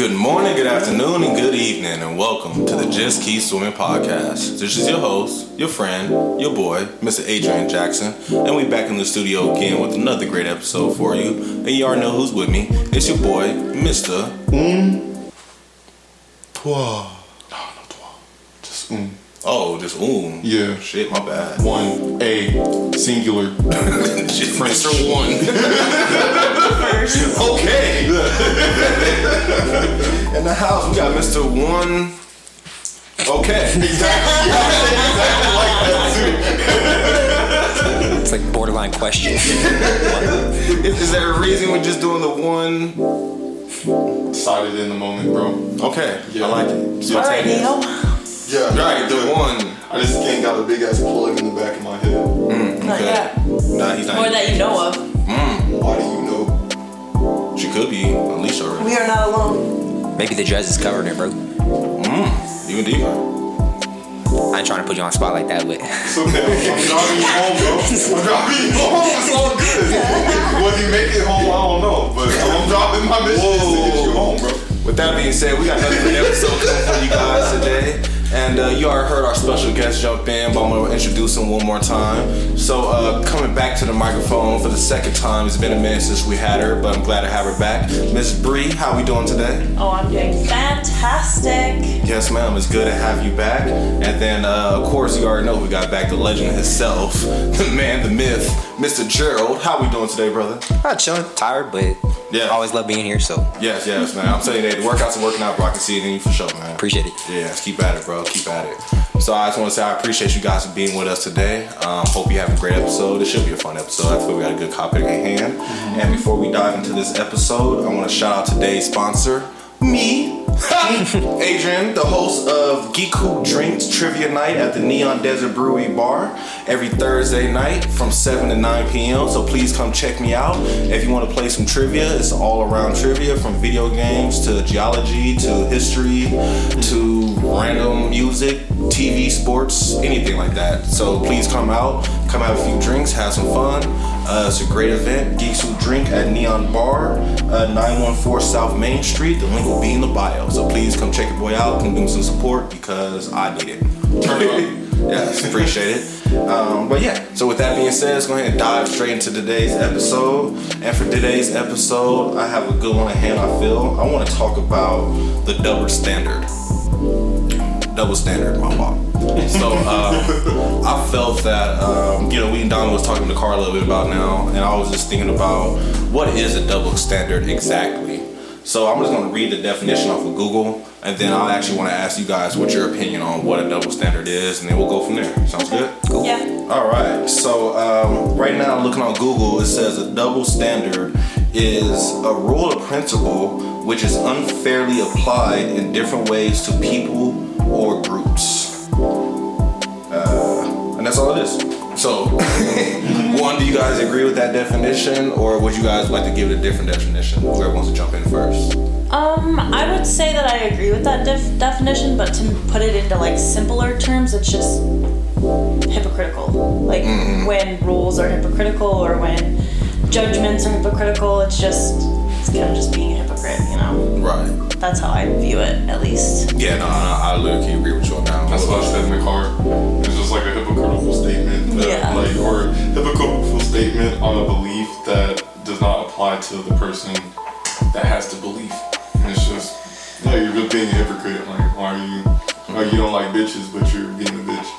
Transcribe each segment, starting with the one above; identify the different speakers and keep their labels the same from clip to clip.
Speaker 1: Good morning, good afternoon, and good evening, and welcome to the Just Keep Swimming podcast. This is your host, your friend, your boy, Mr. Adrian Jackson, and we back in the studio again with another great episode for you. And you already know who's with me. It's your boy, Mr.
Speaker 2: Toi. No, toi. Just
Speaker 1: Oh, just
Speaker 2: Yeah.
Speaker 1: Shit, my bad.
Speaker 2: One. A. Singular.
Speaker 1: Shit,
Speaker 2: French.
Speaker 1: Mr. One. Okay. In the house, we got Mr. One. Okay.
Speaker 2: Exactly like that too.
Speaker 3: It's like borderline question.
Speaker 1: Is there a reason we're just doing the one?
Speaker 2: Decided in the moment, bro.
Speaker 1: Okay,
Speaker 2: Yeah.
Speaker 1: I like it.
Speaker 2: Yeah.
Speaker 4: Alright, Neil.
Speaker 2: Yeah.
Speaker 1: Right, the one.
Speaker 2: I just can't got a big ass plug in the back of my head.
Speaker 4: Not
Speaker 1: Okay.
Speaker 4: yet.
Speaker 1: Nah, he's not.
Speaker 4: Or that you know of.
Speaker 2: Why do you know?
Speaker 1: She could be Alicia already.
Speaker 4: We are not alone.
Speaker 3: Maybe the dress is covering it, bro.
Speaker 1: Even deeper.
Speaker 3: I ain't trying to put you on the spot like that, but
Speaker 2: It's okay. I'm driving you home, bro. I'm driving you home. It's all good. Whether you make it home, I don't know. But I'm dropping my mission is to get you home, bro.
Speaker 1: With that being said, we got another great episode coming for you guys today. And you already heard our special guest jump in, but I'm going to introduce him one more time. So coming back to the microphone for the second time. It's been a minute since we had her, but I'm glad to have her back. Miss Bree, how we doing today?
Speaker 4: Oh, I'm doing fantastic.
Speaker 1: Yes, ma'am. It's good to have you back. And then, of course, you already know we got back the legend himself, the man, the myth, Mr. Gerald. How we doing today, brother?
Speaker 3: I'm chilling, tired, but
Speaker 1: Yeah.
Speaker 3: always love being here, so
Speaker 1: Yes, man. I'm telling you that the workouts are working out, bro. I can see it in you for sure, man.
Speaker 3: appreciate it.
Speaker 1: Yeah, let's keep at it, bro. Keep at it. So I just want to say I appreciate you guys for being with us today. Hope you have a great episode. It should be a fun episode. I feel we got a good topic at hand. And before we dive into this episode, I want to shout out today's sponsor, me. Adrian, the host of Geek Who Drinks Trivia Night at the Neon Desert Brewery Bar every Thursday night from 7 to 9 p.m. So please come check me out. If you want to play some trivia, it's all around trivia from video games to geology to history to random music, TV, sports, anything like that. So please come out, come have a few drinks, have some fun. It's a great event. Geeks Who Drink at Neon Bar, 914 South Main Street. The link will be in the bio. So please come check your boy out. Come give him some support because I need it.
Speaker 2: Turn it up.
Speaker 1: Yes, appreciate it. But yeah, so with that being said, let's go ahead and dive straight into today's episode. And for today's episode, I have a good one at hand, I feel. I want to talk about the double standard. Double standard, my fault. So I felt that, we and Don was talking to Carl a little bit about now, and I was just thinking about what is a double standard exactly. So I'm just going to read the definition off of Google, and then I'll actually want to ask you guys what your opinion on what a double standard is, and then we'll go from there. Sounds good?
Speaker 3: Cool.
Speaker 4: Yeah.
Speaker 1: All right. So right now, looking on Google, it says a double standard is a rule or principle which is unfairly applied in different ways to people or groups. And that's all it is. So, one, do you guys agree with that definition, or would you guys like to give it a different definition? Whoever wants to jump in first.
Speaker 4: I would say that I agree with that definition, but to put it into like simpler terms, it's just hypocritical. Like when rules are hypocritical or when judgments are hypocritical, it's kind of just being a hypocrite, you know?
Speaker 1: Right.
Speaker 4: That's how I view it, at least.
Speaker 1: Yeah, no, I literally agree with you on that.
Speaker 2: That's what I said in the car. It's just like a hypocritical statement.
Speaker 4: Yeah.
Speaker 2: Or hypocritical statement on a belief that does not apply to the person that has the belief. And it's just, you're just being a hypocrite. Like, why you don't like bitches, but you're being a bitch.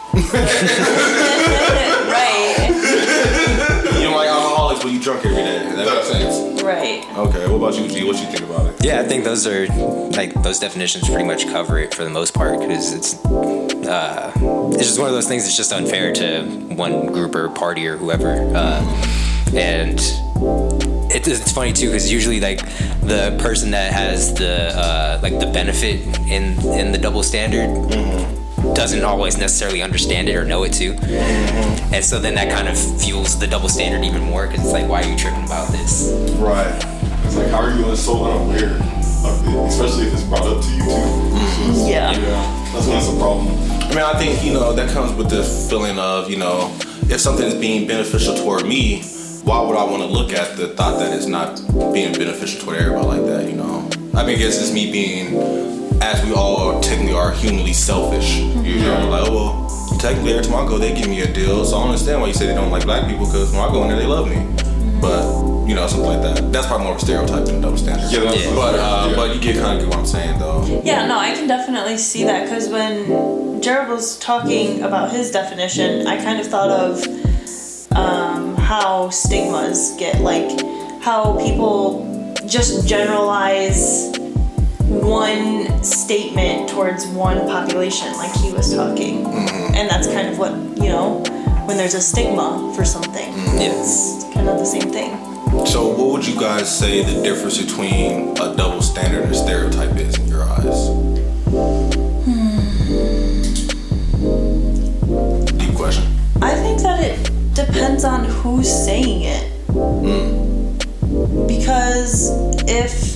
Speaker 4: Right.
Speaker 1: You don't like alcoholics, but you drunk every day. That makes sense.
Speaker 4: Right.
Speaker 1: Okay, what about you, G? What you think about it?
Speaker 3: Yeah, I think those definitions pretty much cover it for the most part, because it's just one of those things that's just unfair to one group or party or whoever, and it's funny too, because usually like the person that has the benefit in the double standard doesn't always necessarily understand it or know it too, and so then that kind of fuels the double standard even more, because it's like, why are you tripping about this?
Speaker 1: Right.
Speaker 2: It's like, how are you so unaware of it, especially if it's brought up to you too? So
Speaker 4: Yeah.
Speaker 2: That's when it's a problem.
Speaker 1: I mean, I think, that comes with the feeling of, if something is being beneficial toward me, why would I want to look at the thought that it's not being beneficial toward everybody like that, I mean, I guess it's me being, as we all technically are humanly selfish. You know, like, oh, well, technically every time I go, they give me a deal. So I don't understand why you say they don't like black people, because when I go in there, they love me. But, you know, something like that. That's probably more of a stereotype than a double standard. But you get kind of get what I'm saying, though.
Speaker 4: Yeah, no, I can definitely see that, because when Jared was talking about his definition, I kind of thought of how stigmas get, like, how people just generalize one statement towards one population, like he was talking. And that's kind of what, you know, when there's a stigma for something, it's kind of the same thing.
Speaker 1: So what would you guys say the difference between a double standard and a stereotype is in your eyes? Deep question.
Speaker 4: I think that it depends on who's saying it. Because if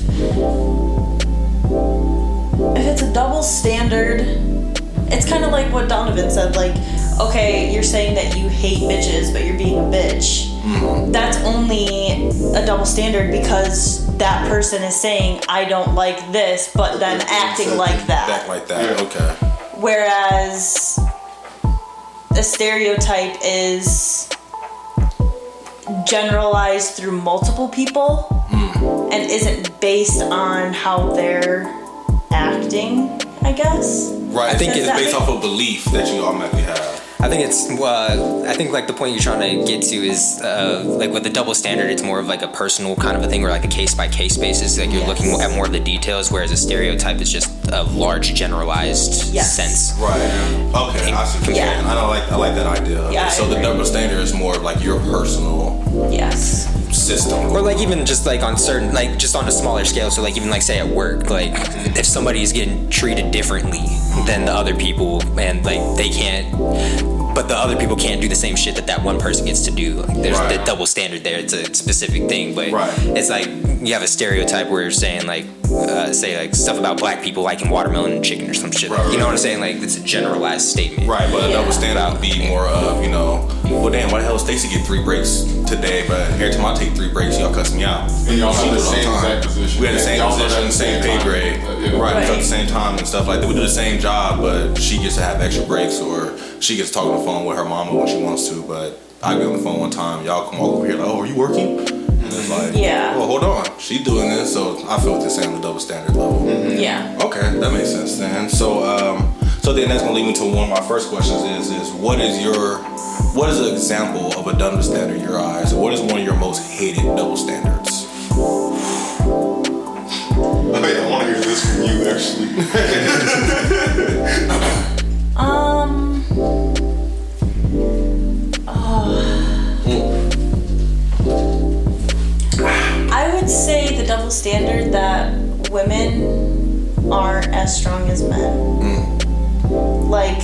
Speaker 4: it's a double standard, it's kind of like what Donovan said, like, okay, you're saying that you hate bitches, but you're being a bitch. That's only a double standard because that person is saying, I don't like this, but then acting like that.
Speaker 1: Act like that, okay.
Speaker 4: Whereas a stereotype is generalized through multiple people and isn't based on how they're acting, I guess.
Speaker 1: Right, I think it's based off of belief that you automatically have.
Speaker 3: I think it's, I think like the point you're trying to get to is like with the double standard, it's more of like a personal kind of a thing, or like a case by case basis. Like you're looking at more of the details, whereas a stereotype is just a large generalized sense.
Speaker 1: Right. Okay. I see.
Speaker 4: Yeah.
Speaker 1: I like that idea.
Speaker 4: Yeah,
Speaker 1: so the double standard is more of like your personal system,
Speaker 3: or like even just like on certain, like just on a smaller scale. So like even like say at work, like if somebody is getting treated differently than the other people, and like they can't. But the other people can't do the same shit that one person gets to do. Like, there's the double standard there. It's a specific thing, but it's like you have a stereotype where you're saying like, say like stuff about black people liking watermelon and chicken or some shit. You know what I'm saying? Like it's a generalized statement.
Speaker 1: Right, but a double standard would be more of, you know, well damn, why the hell Stacey get 3 breaks today, but every time I take 3 breaks, y'all cuss me out.
Speaker 2: And y'all have the same exact position.
Speaker 1: We had the same position, same pay grade. Right, at the same time and stuff like that. We do the same job, but she gets to have extra breaks, or she gets to talk on the phone with her mama when she wants to, but I get on the phone one time, y'all come over here like, oh, are you working? And it's like, well, hold on, she's doing this, so I feel the same, the double standard level.
Speaker 4: Yeah.
Speaker 1: Okay, that makes sense then. So then that's gonna lead me to one of my first questions is what is an example of a double standard in your eyes? What is one of your most hated double standards?
Speaker 2: Wait, I want to hear this from you, actually.
Speaker 4: I would say the double standard that women aren't as strong as men. Like,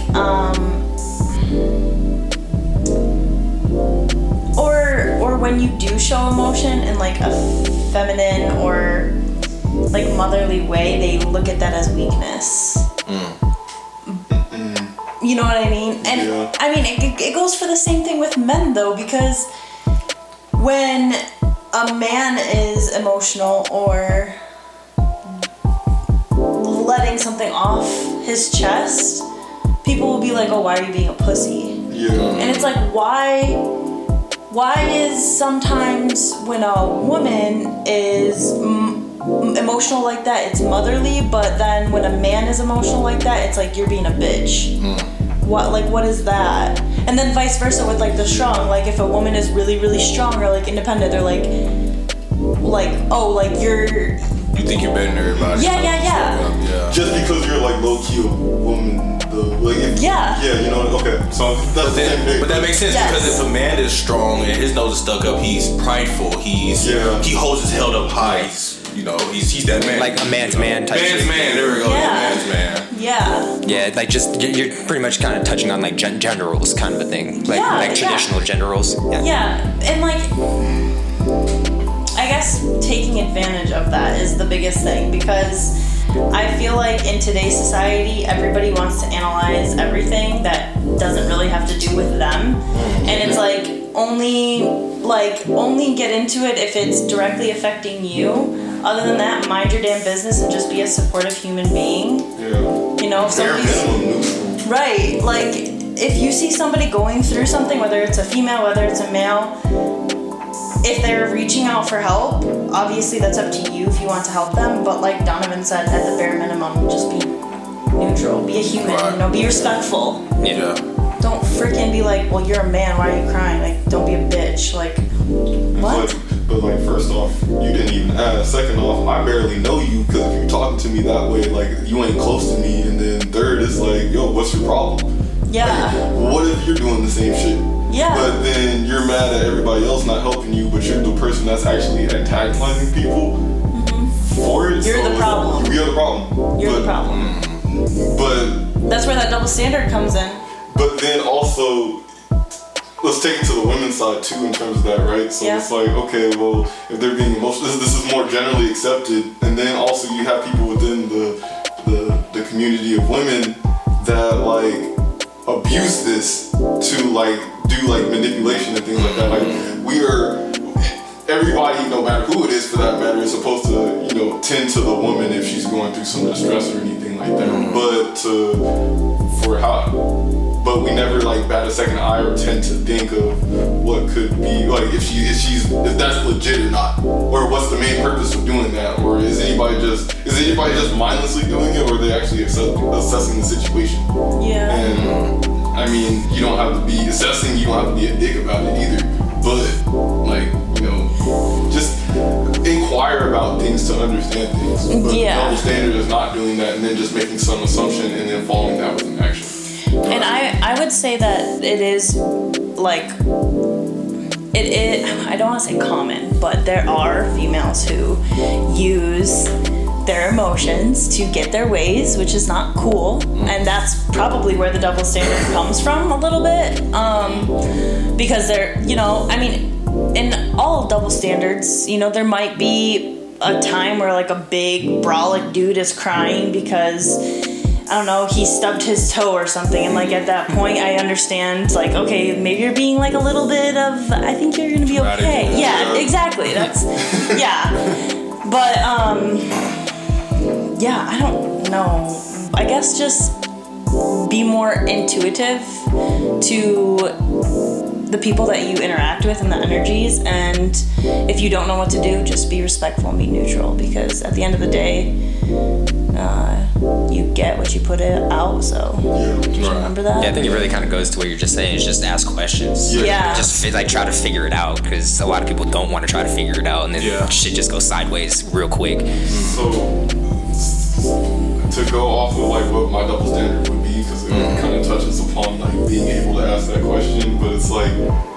Speaker 4: or when you do show emotion in like a feminine or like motherly way, they look at that as weakness. You know what I mean? And I mean, it goes for the same thing with men though, because when a man is emotional or letting something off his chest, people will be like, oh, why are you being a pussy? And it's like, why is sometimes when a woman is emotional like that, it's motherly, but then when a man is emotional like that, it's like you're being a bitch. What is that? And then vice versa with like the strong. Like if a woman is really, really strong or like independent, they're like, oh, like you're.
Speaker 1: You think you're better than everybody?
Speaker 4: Yeah.
Speaker 2: Just because you're like low key a woman,
Speaker 4: yeah,
Speaker 2: you know. Okay, so that's
Speaker 1: but that makes sense because if a man is strong and his nose is stuck up, he's prideful. He holds his head up high. He's that man.
Speaker 3: Like a man's man type.
Speaker 1: Man's man. There we go. Man's man.
Speaker 3: Yeah, like just you're pretty much kind of touching on like gender roles kind of a thing, like traditional gender roles.
Speaker 4: And like I guess taking advantage of that is the biggest thing, because I feel like in today's society, everybody wants to analyze everything that doesn't really have to do with them, and it's like only get into it if it's directly affecting you, Other than that, mind your damn business and just be a supportive human being.
Speaker 2: Yeah.
Speaker 4: You know, if
Speaker 2: Bare
Speaker 4: somebody's
Speaker 2: minimum neutral.
Speaker 4: right, like if you see somebody going through something, whether it's a female, whether it's a male, if they're reaching out for help, obviously that's up to you if you want to help them. But like Donovan said, at the bare minimum, just be neutral, be a human,
Speaker 1: Right.
Speaker 4: you know, be respectful.
Speaker 1: Yeah.
Speaker 4: Don't freaking be like, well, you're a man, why are you crying? Like, don't be a bitch. Like, what?
Speaker 2: But like, first off, you didn't even ask. Second off, I barely know you, because if you're talking to me that way, like, you ain't close to me. And then third is like, yo, what's your problem?
Speaker 4: Yeah.
Speaker 2: Like, what if you're doing the same shit?
Speaker 4: Yeah.
Speaker 2: But then you're mad at everybody else not helping you, but you're the person that's actually antagonizing people for it.
Speaker 4: You're the problem.
Speaker 2: You're the problem.
Speaker 4: You're the problem.
Speaker 2: But
Speaker 4: That's where that double standard comes in.
Speaker 2: But then also, let's take it to the women's side too in terms of that, right? So
Speaker 4: Yeah.
Speaker 2: it's like, okay, well, if they're being emotional, this is more generally accepted. And then also you have people within the community of women that like abuse this to like do like manipulation and things like that. Like everybody, no matter who it is for that matter, is supposed to, you know, tend to the woman if she's going through some distress or anything like that. But we never like bat a second eye or tend to think of what could be like if that's legit or not, or what's the main purpose of doing that, or is anybody just mindlessly doing it, or are they actually assessing the situation?
Speaker 4: Yeah.
Speaker 2: And I mean, you don't have to be assessing, you don't have to be a dick about it either, but like, you know, just inquire about things to understand things. But
Speaker 4: Yeah.
Speaker 2: the double standard is not doing that and then just making some assumption and then following that with an action.
Speaker 4: And I would say that it is like I don't want to say common, but there are females who use their emotions to get their ways, which is not cool, and that's probably where the double standard comes from a little bit, because they're, you know, I mean, in all double standards, you know, there might be a time where like a big brolic dude is crying because, I don't know, he stubbed his toe or something, and like at that point I understand, like, okay, maybe you're being like a little bit of, I think you're gonna be okay. Yeah, exactly. That's yeah. But yeah, I don't know. I guess just be more intuitive to the people that you interact with and the energies, and if you don't know what to do, just be respectful and be neutral, because at the end of the day, you get what you put out, so just remember that.
Speaker 3: Yeah, I think it really kind of goes to what you're just saying, is just ask questions.
Speaker 4: Yeah.
Speaker 3: Just like try to figure it out, because a lot of people don't want to try to figure it out, and then shit just goes sideways real quick.
Speaker 2: So to go off of like what my double standard would be, because it kind of touches upon like being able to ask that question, but it's like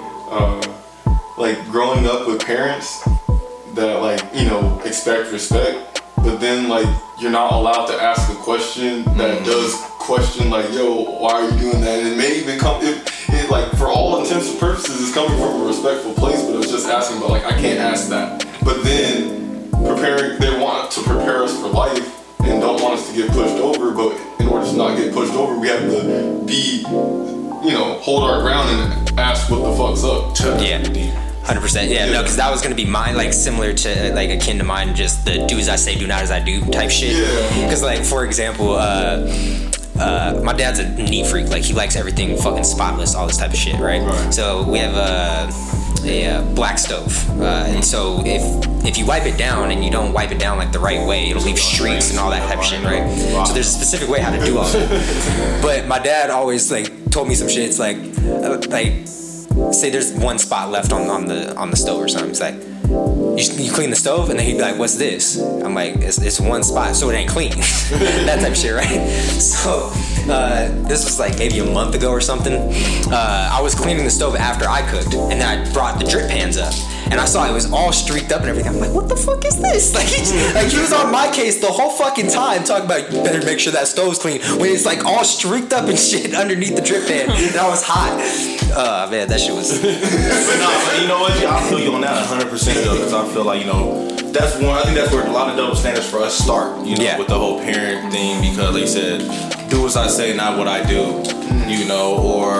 Speaker 2: growing up with parents that like, you know, expect respect, but then like you're not allowed to ask a question that does question like, yo, why are you doing that? And it may even come, it like for all intents and purposes it's coming from a respectful place, but it was just asking, but like I can't ask that. But then they want to prepare us for life and don't want us to get pushed over, but in order to not get pushed over, we have to be, you know, hold our ground and ask what the fuck's up.
Speaker 3: Yeah. 100%. Yeah, no, because that was gonna be mine, like similar to, like akin to mine, just the do as I say, do not as I do type shit. Because like, for example, my dad's a neat freak. Like he likes everything fucking spotless, all this type of shit, right? So we have a black stove, and so if you wipe it down and you don't wipe it down like the right way, it'll leave streaks and all that type of shit, right? So there's a specific way how to do all that. But my dad always like told me some shit. It's like say there's one spot left on the stove or something. It's like, you clean the stove, and then he'd be like, what's this? I'm like, it's one spot, so it ain't clean. That type of shit, right? So this was like maybe a month ago or something. I was cleaning the stove after I cooked, and then I brought the drip pans up, and I saw it was all streaked up and everything. I'm like, what the fuck is this? Like he was on my case the whole fucking time talking about, you better make sure that stove's clean, when it's like all streaked up and shit underneath the drip pan, and I was hot. Man, that shit was.
Speaker 1: But you know what? I feel you on that 100% though, because I feel like, you know, I think that's where a lot of double standards for us start, you know, with the whole parent thing, because like you said, do as I say, not what I do, you know, or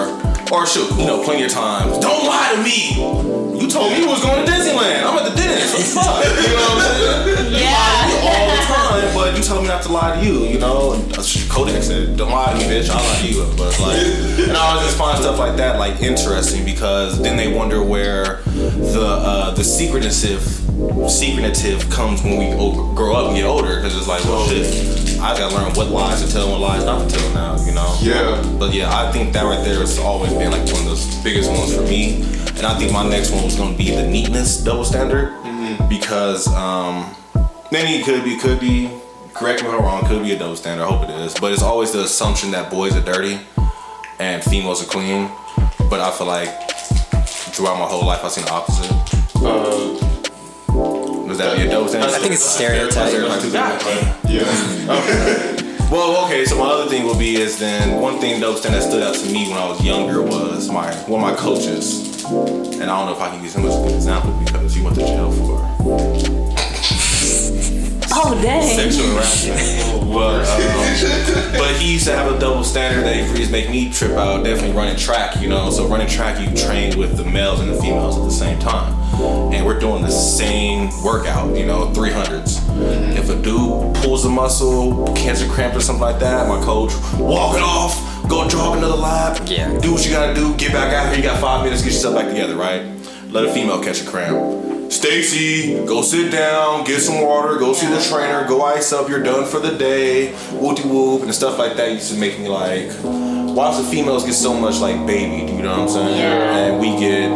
Speaker 1: Or shoot, plenty of times. Don't lie to me. You told me you was going to Disneyland. I'm at the dentist. What the fuck? You know what I'm saying?
Speaker 4: Yeah.
Speaker 1: You lie to me all the time, but you tell me not to lie to you. Kodak said, "Don't lie to me, bitch. I'll lie to you." But and I always just find stuff like that interesting because then they wonder where the secretive comes when we grow up and get older. Because it's like, well, shit. I gotta learn what lies to tell and what lies not to tell now,
Speaker 2: Yeah.
Speaker 1: But yeah, I think that right there has always been one of the biggest ones for me. And I think my next one was gonna be the neatness double standard. Because then it could be, correct me if I'm wrong, could be a double standard, I hope it is. But it's always the assumption that boys are dirty and females are clean. But I feel like throughout my whole life I've seen the opposite. Was that be a double standard?
Speaker 3: I think it's a stereotype.
Speaker 2: Yeah.
Speaker 1: Well, okay, so my other thing would be is then one thing double standard that stood out to me when I was younger was one of my coaches. And I don't know if I can use him as a good example because he went to jail for
Speaker 4: Oh, dang.
Speaker 1: sexual harassment. But he used to have a double standard that he used to make me trip out, definitely running track, So running track, you train with the males and the females at the same time. And we're doing the same workout, 300s. If a dude pulls a muscle, cancer cramp or something like that, my coach, walk it off, go jog another lap, do what you gotta do, get back out here, you got 5 minutes, get yourself back together, right? Let a female catch a cramp. Stacy, go sit down, get some water, go see the trainer, go ice up, you're done for the day, whoop-de-whoop, and stuff like that used to make me why does the females get so much baby, you know what I'm saying?
Speaker 4: Yeah.
Speaker 1: And we get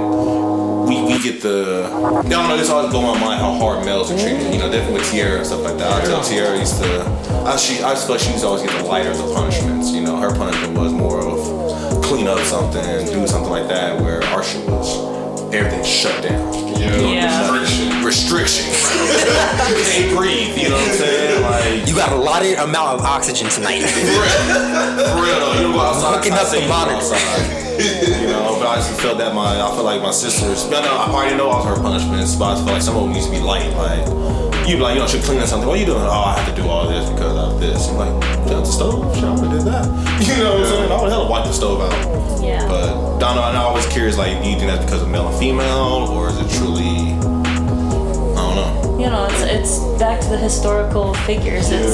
Speaker 1: the, I don't know, this always blow my mind how hard males are treated, definitely with Tiara and stuff like that. I tell Tiara I just feel like she used to always get the lighter of the punishments, her punishment was more of clean up something, do something like that, where our shit was everything shut down.
Speaker 4: Yeah.
Speaker 1: Restrictions. You can't breathe, you know what I'm saying?
Speaker 3: You got a lot of amount of oxygen tonight.
Speaker 1: For real though, you don't go outside.
Speaker 3: Hooking up the monitor.
Speaker 1: But I just felt that I feel like my sisters, I already know all her punishments, but I feel like some of them used to be light. You'd be like, should clean something. What are you doing? Oh, I have to do all this because of this. I'm like, turn the stove, shower, did that. You know what I'm saying? I would hell wipe the stove out.
Speaker 4: Yeah.
Speaker 1: But I'm always curious, do you think that's because of male and female, or is it truly, I don't know.
Speaker 4: It's back to the historical figures. It's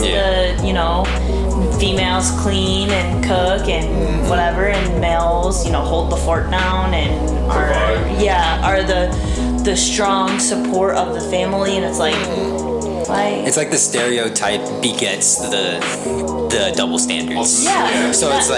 Speaker 4: females clean and cook and whatever, and males, hold the fort down and are the strong support of the family, and it's
Speaker 3: it's like the stereotype begets the double standards.
Speaker 4: Yeah.
Speaker 3: So it's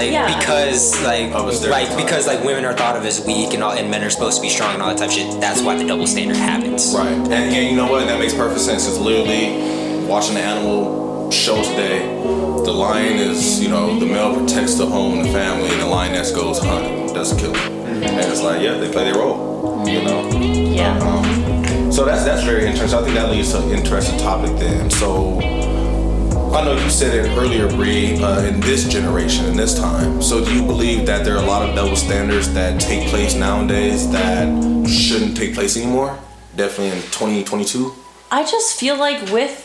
Speaker 3: because women are thought of as weak and men are supposed to be strong and all that type of shit. That's why the double standard happens.
Speaker 1: Right. And you know what? That makes perfect sense. It's literally watching the animal show today. The lion is, the male protects the home and the family, and the lioness goes hunting, doesn't kill them. And it's they play their role.
Speaker 4: Yeah.
Speaker 1: So that's very interesting. I think that leads to an interesting topic then. So I know you said it earlier, Bree, in this generation, in this time. So do you believe that there are a lot of double standards that take place nowadays that shouldn't take place anymore? Definitely in 2022?
Speaker 4: I just feel like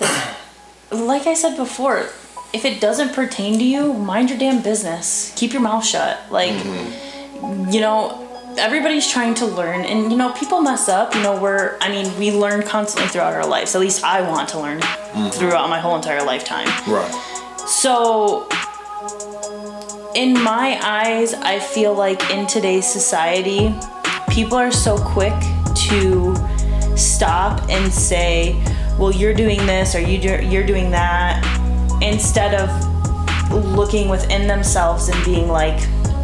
Speaker 4: like I said before, if it doesn't pertain to you, mind your damn business. Keep your mouth shut. Everybody's trying to learn, and people mess up. We learn constantly throughout our lives. At least I want to learn throughout my whole entire lifetime.
Speaker 1: Right.
Speaker 4: So in my eyes, I feel like in today's society, people are so quick to stop and say, well, you're doing this or you're doing that, instead of looking within themselves and being like,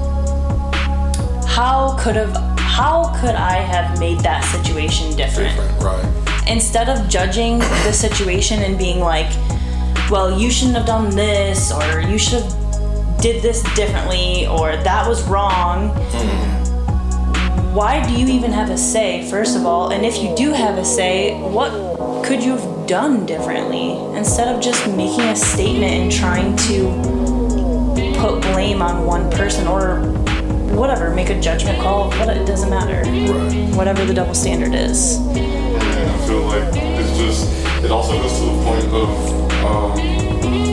Speaker 4: how could I have made that situation different?
Speaker 1: Right.
Speaker 4: Instead of judging the situation and being like, well, you shouldn't have done this, or you should have did this differently, or that was wrong. Why do you even have a say, first of all? And if you do have a say, what could you have done differently? Instead of just making a statement and trying to put blame on one person or whatever, make a judgment call, but it doesn't matter.
Speaker 1: Right.
Speaker 4: Whatever the double standard is.
Speaker 2: And I feel like it also goes to the point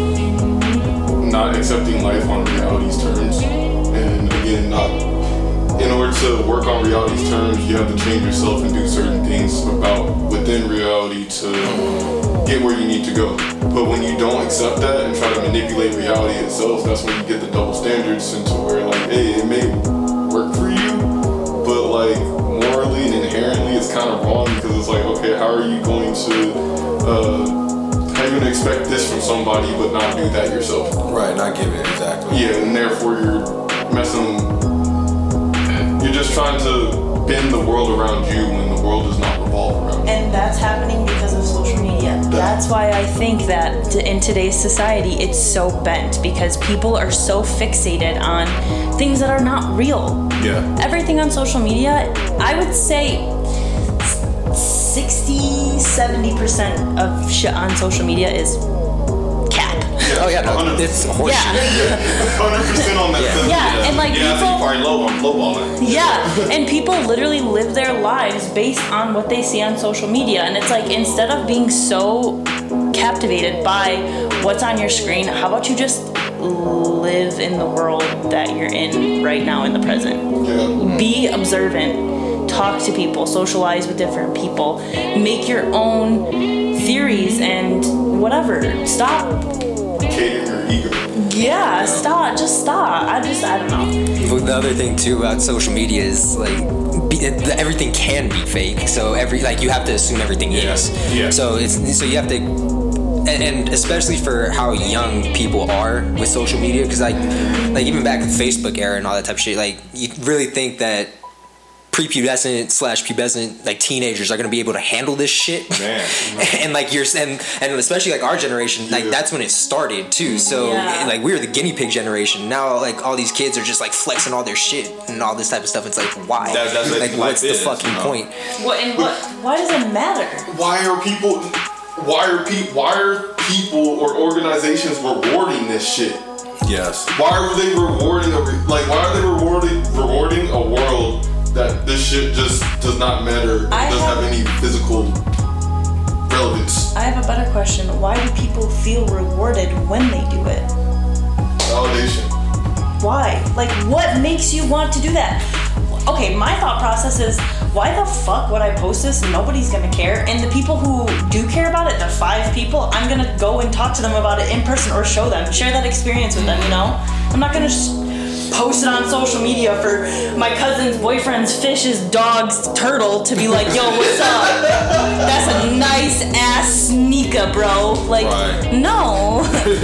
Speaker 2: of not accepting life on reality's terms, and again, not in order to work on reality's terms, you have to change yourself and do certain things within reality to get where you need to go. But when you don't accept that and try to manipulate reality itself, that's when you get the double standards into where like, hey, it may work for you, but like morally and inherently it's kind of wrong, because it's like, okay, how are you going to expect this from somebody but not do that yourself?
Speaker 1: Right, not give it, exactly.
Speaker 2: Yeah, and therefore you're just trying to bend the world around you when the world does not revolve around you.
Speaker 4: And that's happening because of social media. That's why I think that in today's society it's so bent, because people are so fixated on things that are not real.
Speaker 1: Yeah.
Speaker 4: Everything on social media, I would say 60-70% of shit on social media is cap.
Speaker 3: Oh yeah, no, it's horseshit.
Speaker 4: Yeah.
Speaker 2: 100% on that.
Speaker 4: Yeah, and like
Speaker 1: I think
Speaker 4: people.
Speaker 1: probably lowballing.
Speaker 4: Yeah, and people literally live their lives based on what they see on social media, and it's like, instead of being so captivated by what's on your screen, how about you just live in the world that you're in right now in the present?
Speaker 2: Yeah.
Speaker 4: Be observant. Talk to people, socialize with different people, make your own theories and whatever. Stop.
Speaker 2: Cater your ego.
Speaker 4: Yeah, stop. Just stop. I don't know.
Speaker 3: But the other thing too about social media is like everything can be fake. So you have to assume everything is.
Speaker 1: Yeah.
Speaker 3: So you have to. And especially for how young people are with social media, because like even back in the Facebook era and all that type of shit, like you really think that prepubescent/pubescent like teenagers are gonna be able to handle this shit?
Speaker 1: Man.
Speaker 3: And like and especially like our generation, like that's when it started too. So like we were the guinea pig generation. Now like all these kids are just like flexing all their shit and all this type of stuff. It's like, why?
Speaker 1: That's
Speaker 3: like what's the fucking point?
Speaker 4: Why does it matter?
Speaker 2: Why are people or organizations rewarding this shit?
Speaker 1: Yes.
Speaker 2: Why are they rewarding rewarding a world that this shit just does not matter, doesn't have any physical relevance?
Speaker 4: I have a better question. Why do people feel rewarded when they do it?
Speaker 2: Validation.
Speaker 4: Why? Like, what makes you want to do that? Okay, my thought process is, why the fuck would I post this? Nobody's gonna care. And the people who do care about it, the 5 people, I'm gonna go and talk to them about it in person or show them, share that experience with them, you know? I'm not gonna post it on social media for my cousin's boyfriend's fish's dog's turtle to be like, yo, what's up? That's a nice ass sneaker, bro. Like,
Speaker 1: right.
Speaker 4: No.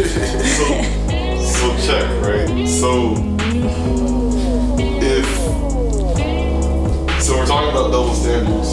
Speaker 2: So check, right? So we're talking about double standards.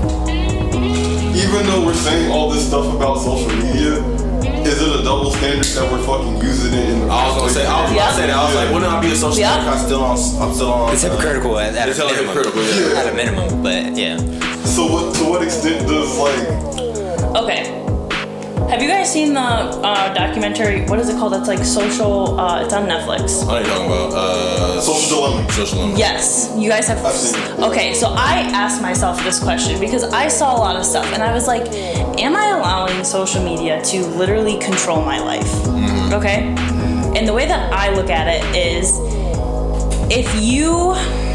Speaker 2: Even though we're saying all this stuff about social media, is it a double standard that we're fucking using it in the
Speaker 1: I was gonna say that. I was like, wouldn't I be a social standard? I'm still on.
Speaker 3: It's hypocritical at a minimum.
Speaker 1: Hypocritical, yeah.
Speaker 3: At a minimum, but yeah.
Speaker 2: So to what extent does
Speaker 4: Okay. Have you guys seen the documentary? What is it called? It's like social. It's on Netflix.
Speaker 1: What are you talking about?
Speaker 2: Social Dilemma.
Speaker 1: Social Dilemma.
Speaker 4: Yes, you guys have.
Speaker 2: I've seen it.
Speaker 4: Okay, so I asked myself this question because I saw a lot of stuff, and I was like, "Am I allowing social media to literally control my life?"
Speaker 1: Mm-hmm.
Speaker 4: Okay, and the way that I look at it is, if you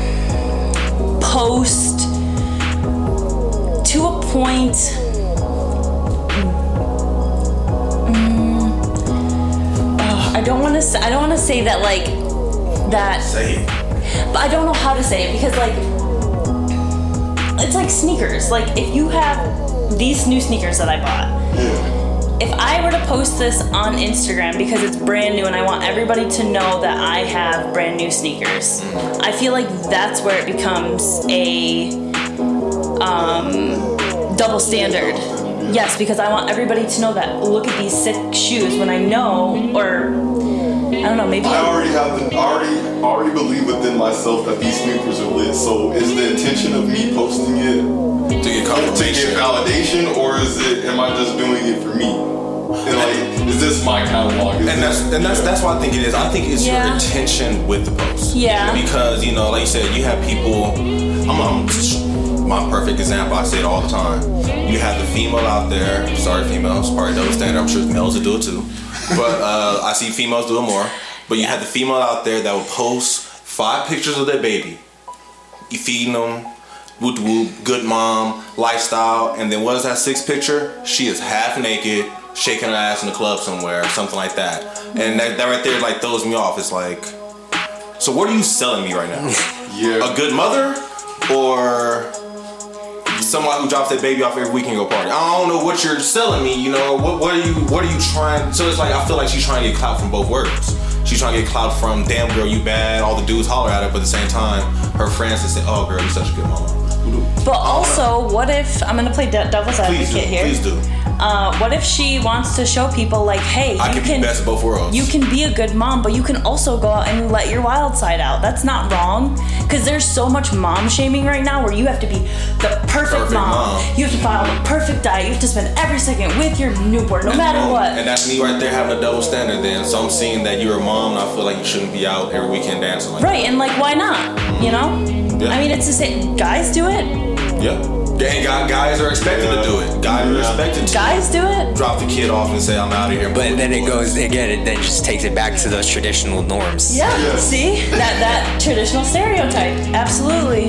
Speaker 4: post to a point. I don't want to say that like that.
Speaker 1: Say it.
Speaker 4: But I don't know how to say it because like it's like sneakers. Like if you have these new sneakers that I bought, if I were to post this on Instagram because it's brand new and I want everybody to know that I have brand new sneakers, I feel like that's where it becomes a double standard. Yes, because I want everybody to know that. Look at these sick shoes when I know, or I don't know, maybe.
Speaker 2: I already believe within myself that these sneakers are lit. So is the intention of me posting it
Speaker 1: To get confirmation.
Speaker 2: to get validation, or am I just doing it for me? And like, is this my catalog?
Speaker 1: That's why I think it is. I think it's your intention with the post.
Speaker 4: Yeah.
Speaker 1: Because like you said, you have people. My perfect example, I say it all the time. You have the female out there. Sorry, females. Probably double standard. I'm sure males will do it too. But I see females do it more. But you have the female out there that will post 5 pictures of their baby you feeding them, whoop whoop, good mom, lifestyle, and then what is that sixth picture? She is half naked, shaking her ass in the club somewhere, something like that. And that right there like throws me off. It's like, so what are you selling me right now?
Speaker 2: Yeah.
Speaker 1: A good mother or someone who drops their baby off every week and go party? I don't know what you're selling me. You know, what are you trying? So it's like I feel like she's trying to get clout from both words. She's trying to get clout from damn girl you bad. All the dudes holler at her, but at the same time, her friends just say, oh girl, you such a good mama.
Speaker 4: But also, what if I'm gonna play devil's advocate here?
Speaker 1: Please do.
Speaker 4: What if she wants to show people like, hey,
Speaker 1: I
Speaker 4: you
Speaker 1: can be best of both worlds.
Speaker 4: You can be a good mom, but you can also go out and let your wild side out. That's not wrong, because there's so much mom shaming right now where you have to be the perfect mom. You have to follow the perfect diet. You have to spend every second with your newborn, no matter what.
Speaker 1: And that's me right there having a double standard then. So I'm seeing that you're a mom and I feel like you shouldn't be out every weekend dancing like
Speaker 4: right, and like, why not? You know?
Speaker 1: Yeah.
Speaker 4: I mean, it's the same. Guys do it.
Speaker 1: Yeah. And guys are expected to do it. Guys are expected to.
Speaker 4: Guys do it.
Speaker 1: Drop the kid off and say, I'm out of here.
Speaker 3: But then it goes again. It then just takes it back to those traditional norms.
Speaker 4: Yeah. See that traditional stereotype. Absolutely.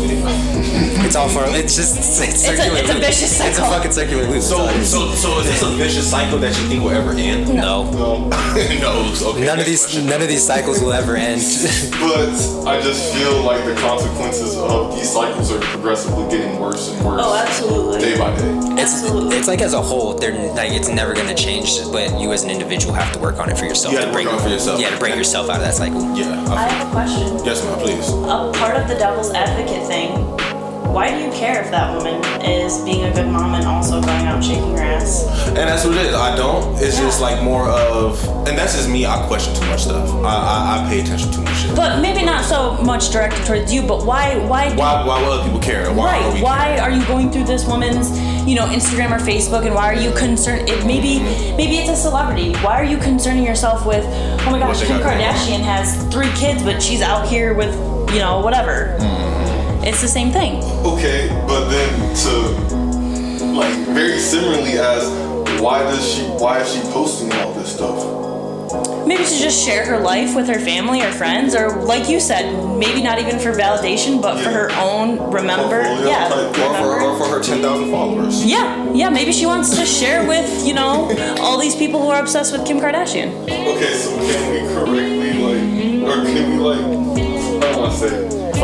Speaker 3: It's all for. It's circular.
Speaker 4: It's a vicious cycle.
Speaker 3: It's a fucking circular loop.
Speaker 1: So is this a vicious cycle that you think will ever end?
Speaker 3: No.
Speaker 1: No. Okay.
Speaker 3: None of these cycles will ever end.
Speaker 2: But I just feel like the consequences of these cycles are progressively getting worse and worse.
Speaker 4: Oh, absolutely.
Speaker 2: Day by day.
Speaker 4: Absolutely.
Speaker 3: It's like as a whole, they're like it's never gonna change. But you as an individual have to work on it for yourself.
Speaker 1: You have to work on it for yourself.
Speaker 3: Yeah, to break yourself out of that cycle.
Speaker 1: Yeah.
Speaker 4: I have a question.
Speaker 1: Yes, ma'am, please.
Speaker 4: A part of the devil's advocate thing. Why do you care if that woman is being a good mom and also going out and shaking her ass?
Speaker 1: And that's what it is. I don't. It's just like more of, and that's just me. I question too much stuff. I pay attention to too much shit.
Speaker 4: But maybe not so much directed towards you. But why will
Speaker 1: other people care? Why
Speaker 4: are you going through this woman's, Instagram or Facebook, and why are you concerned? Maybe it's a celebrity. Why are you concerning yourself with? Oh my gosh, Kim Kardashian has 3 kids, but she's out here with whatever. It's the same thing.
Speaker 2: Okay, but then to like very similarly as why is she posting all this stuff?
Speaker 4: Maybe to just share her life with her family or friends, or like you said, maybe not even for validation, but for her own remember.
Speaker 1: Or for her 10,000 followers.
Speaker 4: Yeah, maybe she wants to share with, all these people who are obsessed with Kim Kardashian.
Speaker 2: Okay, so can we correctly or can we I don't want to say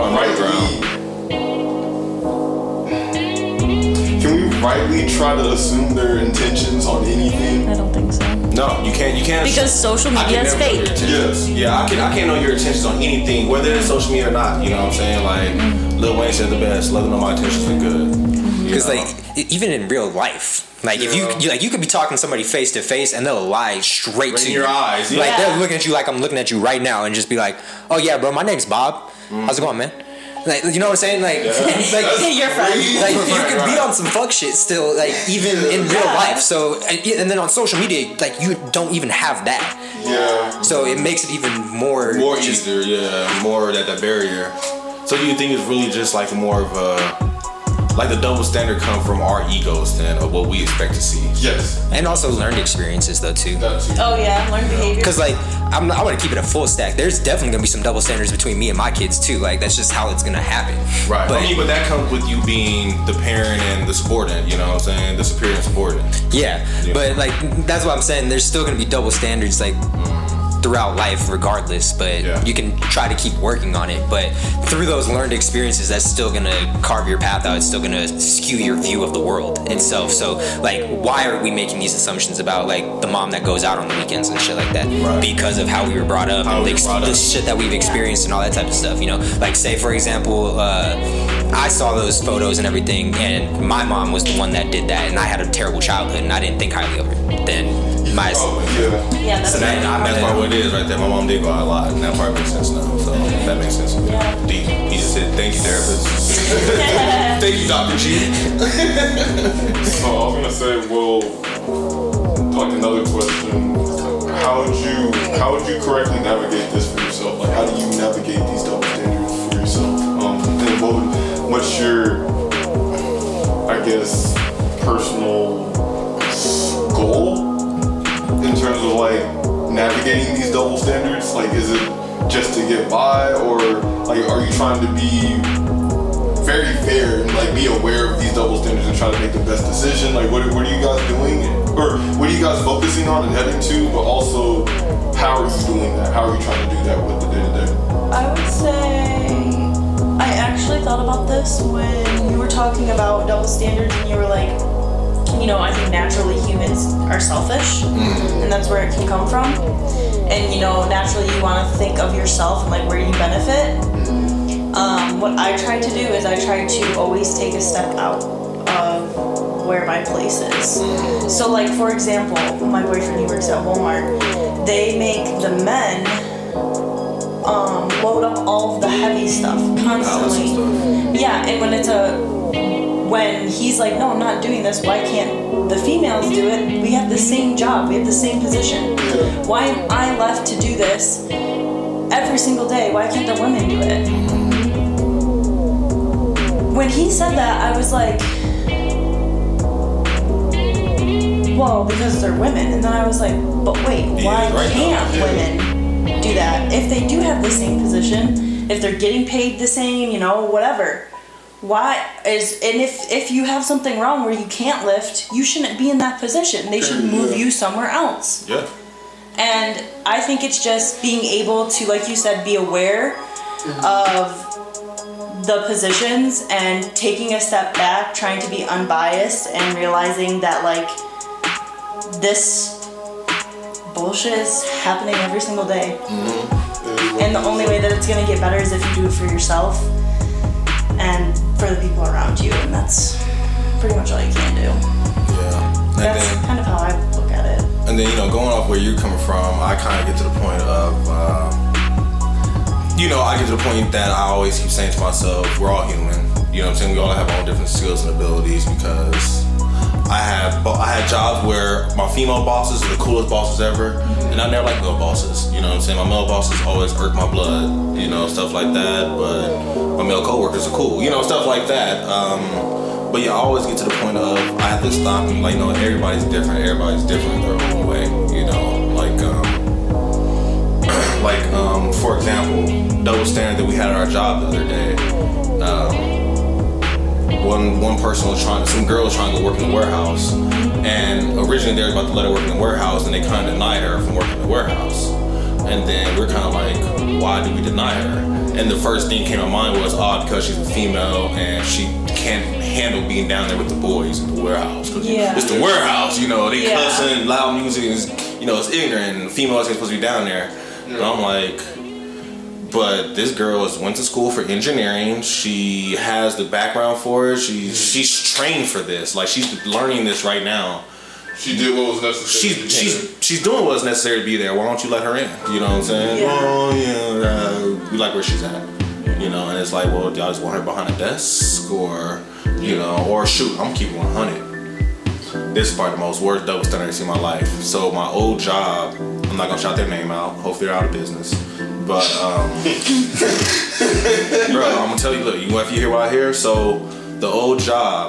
Speaker 2: rightly try to assume their intentions on anything?
Speaker 4: I don't think so.
Speaker 1: No, you can't.
Speaker 4: Because social media is fake.
Speaker 2: Yes.
Speaker 1: Yeah, I can't know your intentions on anything, whether it's social media or not. You know what I'm saying? Like Lil Wayne said the best. Let them know my intentions are good.
Speaker 3: Because even in real life, if you could be talking to somebody face to face and they'll lie straight to
Speaker 1: your eyes. Yeah.
Speaker 3: Like they're looking at you like I'm looking at you right now and just be like, oh yeah, bro, my name's Bob. How's it going, man? Like, you know what I'm saying? Like,
Speaker 4: your friend.
Speaker 3: Like, you can be on some fuck shit still, like, even in real life. So, and then on social media, like, you don't even have that.
Speaker 2: Yeah.
Speaker 3: So it makes it even more
Speaker 1: easier. Yeah, more that barrier. So you think it's really just like more of a, like the double standard come from our egos then of what we expect to see.
Speaker 2: Yes.
Speaker 3: And also learned experiences though too.
Speaker 4: Oh yeah, learned behavior.
Speaker 3: Because I want to keep it a full stack. There's definitely gonna be some double standards between me and my kids too. Like that's just how it's gonna happen.
Speaker 1: Right. But that comes with you being the parent and the subordinate. You know what I'm saying? The superior and subordinate.
Speaker 3: Yeah. But like that's what I'm saying. There's still gonna be double standards like throughout life regardless, but you can try to keep working on it, but through those learned experiences that's still gonna carve your path out. It's still gonna skew your view of the world itself. So like why are we making these assumptions about like the mom that goes out on the weekends and shit like that? Because of how we were brought up and the shit that we've experienced and all that type of stuff, like say for example I saw those photos and everything and my mom was the one that did that and I had a terrible childhood and I didn't think highly of her. Then that's
Speaker 1: probably what it is right there. My mom did go out a lot, and that part makes sense now. So that makes sense.
Speaker 4: Yeah.
Speaker 1: Deep. He just said, "Thank you, therapist." Thank you, Dr. G.
Speaker 2: So I was gonna say, well, like another question: How would you correctly navigate this for yourself? Like, how do you navigate these double standards for yourself? And what's your, I guess, personal goal in terms of like navigating these double standards? Like, is it just to get by, or like are you trying to be very fair and like be aware of these double standards and try to make the best decision? Like what are you guys doing, or what are you guys focusing on and heading to? But also, how are you doing that? How are you trying to do that with the day-to-day?
Speaker 4: I would say I actually thought about this when you were talking about double standards, and you were like, you know, I think naturally humans are selfish, and that's where it can come from. And you know, naturally you want to think of yourself and like where you benefit. What I try to do is I try to always take a step out of where my place is. So like, for example, my boyfriend, he works at Walmart. They make the men load up all of the heavy stuff constantly. Yeah, and when he's like, no, I'm not doing this, why can't the females do it? We have the same job, we have the same position. Why am I left to do this every single day? Why can't the women do it? When he said that, I was like, well, because they're women. And then I was like, but wait, why can't women do that? If they do have the same position, if they're getting paid the same, you know, whatever. If you have something wrong where you can't lift, you shouldn't be in that position. They should move you somewhere else.
Speaker 1: Yeah.
Speaker 4: And I think it's just being able to, like you said, be aware of the positions and taking a step back, trying to be unbiased and realizing that like this bullshit is happening every single day. And the only way that it's gonna get better is if you do it for yourself and for the people around you, and that's pretty much all you can do.
Speaker 1: Yeah.
Speaker 4: That's kind of how I look at it.
Speaker 1: And then, you know, going off where you're coming from, I kind of get to the point of, I get to the point that I always keep saying to myself, we're all human. You know what I'm saying? We all have our own different skills and abilities, because I had jobs where my female bosses are the coolest bosses ever, and I never liked male bosses. You know what I'm saying? My male bosses always irk my blood, you know, stuff like that. But my male coworkers are cool, you know, stuff like that. But yeah, I always get to the point of I have to stop and like, no, everybody's different. Everybody's different in their own way, you know. For example, double standard that we had at our job the other day. One person was some girl was trying to work in the warehouse, and originally they were about to let her work in the warehouse, and they kind of denied her from working in the warehouse. And then we're kind of like, why did we deny her? And the first thing came to mind was, because she's a female and she can't handle being down there with the boys in the warehouse. Cause it's the warehouse, you know, they cussing, loud music, is, you know, it's ignorant, and females ain't supposed to be down there. And I'm like, but this girl went to school for engineering. She has the background for it. She's trained for this. Like, she's learning this right now.
Speaker 2: She did what was necessary.
Speaker 1: She's doing what's necessary to be there. Why don't you let her in? You know what I'm saying?
Speaker 4: Yeah.
Speaker 1: Oh, we like where she's at. You know, and it's like, well, y'all just want her behind a desk, or, you know, or shoot, I'm keeping 100. This is probably the most worst double standard I've seen in my life. So my old job, I'm not gonna shout their name out. Hopefully they're out of business. But, bro, I'm gonna tell you, look, if you hear what I hear, so the old job,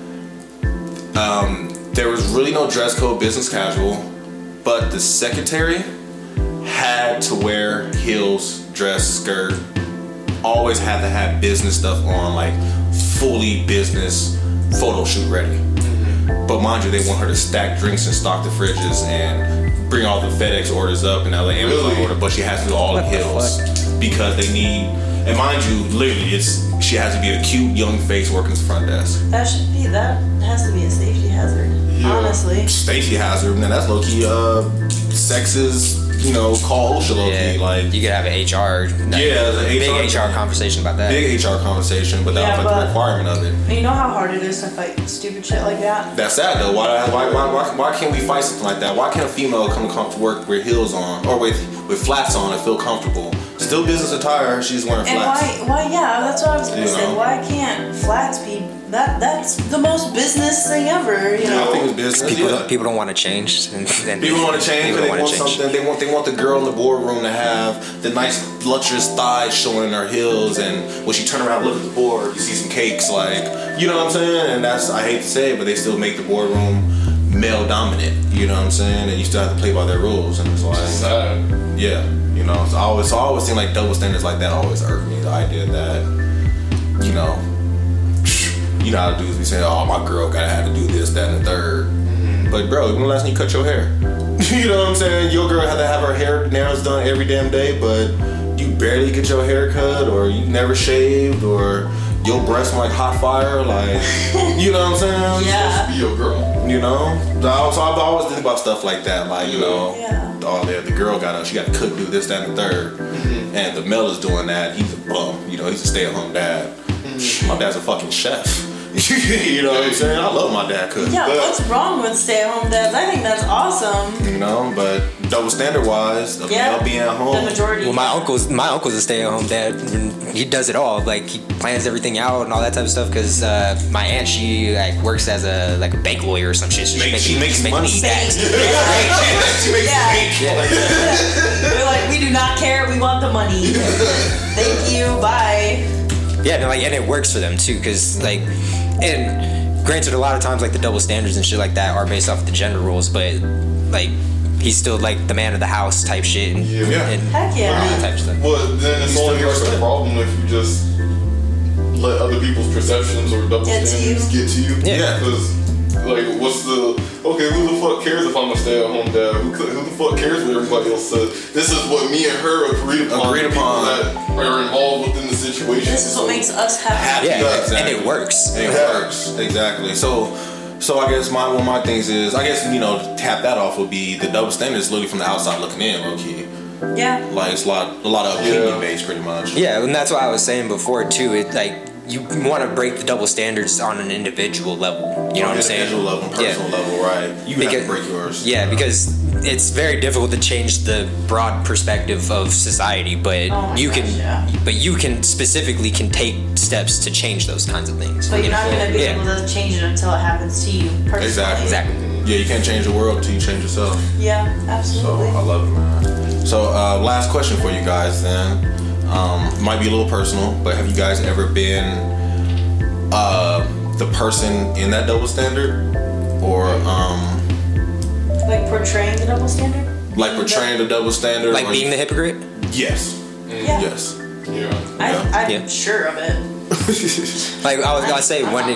Speaker 1: there was really no dress code, business casual, but the secretary had to wear heels, dress, skirt, always had to have business stuff on, like fully business photo shoot ready. But mind you, they want her to stack drinks and stock the fridges and bring all the FedEx orders up and LA Amazon order, but she has to do all in heels because they need, and mind you, literally, she has to be a cute young face working the front desk.
Speaker 4: That has to be a safety hazard, honestly.
Speaker 1: Safety hazard, man, that's low-key sexist, you know, call OSHA low-key. Like,
Speaker 3: you could have an HR, big HR conversation about that.
Speaker 1: Big HR conversation, but that was like the requirement of it.
Speaker 4: You know how hard it is to fight stupid shit like that?
Speaker 1: That's sad though. Why can't we fight something like that? Why can't a female come to work with heels on or with flats on and feel comfortable? Still business attire, she's wearing flats.
Speaker 4: And why? Yeah, that's what I was gonna say. Why can't flats be? That's the most business thing ever. You know.
Speaker 1: I think it's business.
Speaker 3: People don't want to change.
Speaker 1: People don't want to change. They want something. They want the girl in the boardroom to have the nice luxurious thighs showing in her heels, and when she turn around and look at the board, you see some cakes. Like, you know what I'm saying? And that's, I hate to say it, but they still make the boardroom male dominant. You know what I'm saying? And you still have to play by their rules, and it's like, yeah, you know. So I always think like double standards like that always irk me. The idea that, you know, you know how dudes be saying, oh, my girl gotta have to do this, that, and the third. But bro, when the last time you cut your hair? You know what I'm saying? Your girl had to have her hair nails done every damn day, but you barely get your hair cut, or you never shaved, or your breasts like hot fire, like, you know what I'm saying?
Speaker 4: Yeah.
Speaker 2: Be your girl.
Speaker 1: You know? So I always think about stuff like that, like, you know, oh, the girl she got to cook, do this, that, and the third. And the male is doing that, he's a bum, you know, he's a stay-at-home dad. My dad's a fucking chef. You know what I'm saying? I love my dad cooking.
Speaker 4: Yeah, what's wrong with stay-at-home dads? I think that's awesome.
Speaker 1: You know, but double standard wise, the male being at home.
Speaker 4: The majority.
Speaker 3: Well, my uncle's a stay-at-home dad. He does it all. Like, he plans everything out and all that type of stuff. Because my aunt, she like works as a bank lawyer or some shit. So
Speaker 1: she makes money.
Speaker 3: She
Speaker 1: makes
Speaker 4: bank. They're like, we do not care. We want the money. Thank you. Bye.
Speaker 3: Yeah, and it works for them too. Because and granted, a lot of times like the double standards and shit like that are based off the gender roles, but like he's still like the man of the house type shit and, and
Speaker 4: heck yeah,
Speaker 3: all that type of stuff.
Speaker 2: Well, then it's only like a problem if you just let other people's perceptions or double standards get to you.
Speaker 3: Yeah.
Speaker 2: Because like, who the fuck cares if I'm a stay-at-home dad? Who the fuck cares what everybody else says? This is what me and her agreed upon. That are involved within the situation.
Speaker 4: This is what makes us happy.
Speaker 3: Yeah,
Speaker 1: exactly.
Speaker 3: And it works.
Speaker 1: It works, exactly. So I guess one of my things is, I guess, you know, to tap that off would be the double standard is literally from the outside looking in, low key.
Speaker 4: Yeah.
Speaker 1: Like it's a lot of opinion based, pretty much.
Speaker 3: Yeah, and that's what I was saying before too. It like you want to break the double standards on an individual level. You know what I'm saying?
Speaker 1: Individual level, personal level, right? You have to break yours.
Speaker 3: Yeah, because it's very difficult to change the broad perspective of society, but you can specifically take steps to change those kinds of things.
Speaker 4: But you're not going to be able to change it until it happens to you personally.
Speaker 3: Exactly.
Speaker 1: Yeah, you can't change the world until you change yourself.
Speaker 4: Yeah, absolutely.
Speaker 1: So I love it, man. So last question for you guys then. Might be a little personal, but have you guys ever been the person in that double standard, or
Speaker 4: like portraying the double standard?
Speaker 1: Like portraying the double standard,
Speaker 3: like being the hypocrite?
Speaker 1: Yes.
Speaker 4: Yeah.
Speaker 1: Yes.
Speaker 4: Yeah. I'm sure of it.
Speaker 3: Like I was gonna say one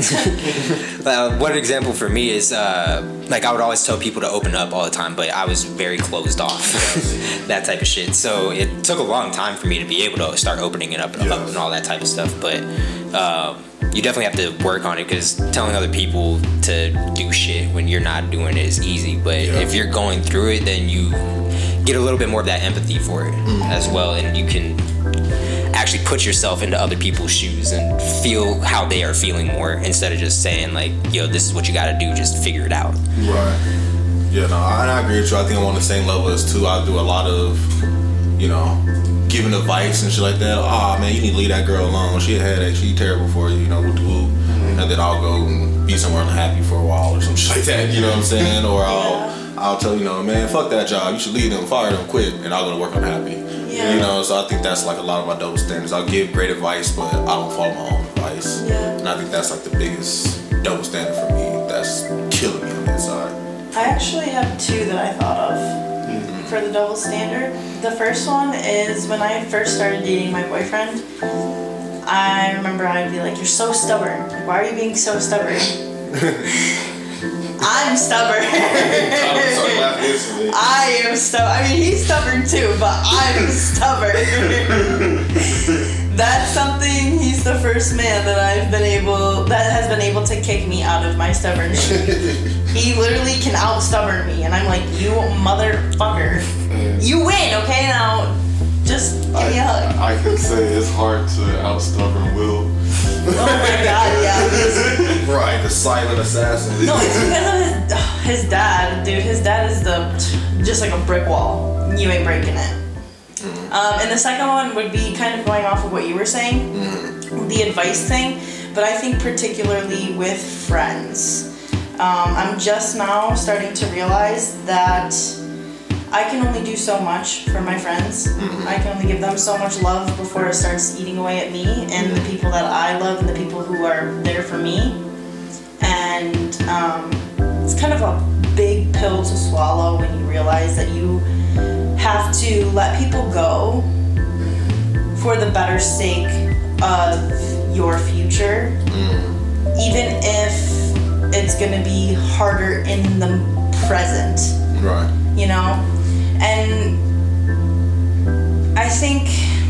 Speaker 3: example for me is like I would always tell people to open up all the time, but I was very closed off. That type of shit. So it took a long time for me to be able to start opening it up and all that type of stuff. But you definitely have to work on it, because telling other people to do shit when you're not doing it is easy. But if you're going through it, then you get a little bit more of that empathy for it as well, and you can actually put yourself into other people's shoes and feel how they are feeling more, instead of just saying like, yo, this is what you gotta do, just figure it out.
Speaker 1: Right. Yeah, no, I agree with you. I think I'm on the same level as too. I do a lot of, you know, giving advice and shit like that. Oh man, you need to leave that girl alone. She a headache. She terrible for you, you know, woo-woo. And then I'll go and be somewhere unhappy for a while or some shit like that, you know what I'm saying? Or I'll tell you know, man, fuck that job. You should leave them, fire them, quit, and I'll go to work unhappy. Yeah. You know, so I think that's like a lot of my double standards. I'll give great advice, but I don't follow my own advice. Yeah. And I think that's like the biggest double standard for me. That's killing me on the inside.
Speaker 4: I actually have two that I thought of for the double standard. The first one is when I first started dating my boyfriend. I remember I'd be like, "You're so stubborn. Like, why are you being so stubborn?" I'm stubborn. I am stubborn. I mean, he's stubborn too, but I'm stubborn. That's something. He's the first man that has been able to kick me out of my stubborn shit. He literally can out-stubborn me, and I'm like, you motherfucker. You win, okay? Now, just give me a hug.
Speaker 2: I can say it's hard to out-stubborn Will.
Speaker 4: Oh my god, yeah.
Speaker 1: Right, the silent assassin.
Speaker 4: No, it's because of his dad, dude. His dad is just like a brick wall. You ain't breaking it. And the second one would be kind of going off of what you were saying, the advice thing, but I think particularly with friends. I'm just now starting to realize that I can only do so much for my friends. I can only give them so much love before it starts eating away at me and the people that I love and the people who are there for me. And it's kind of a big pill to swallow when you realize that you have to let people go for the better sake of your future. even if it's gonna be harder in the present.
Speaker 1: Right.
Speaker 4: You know? And I think,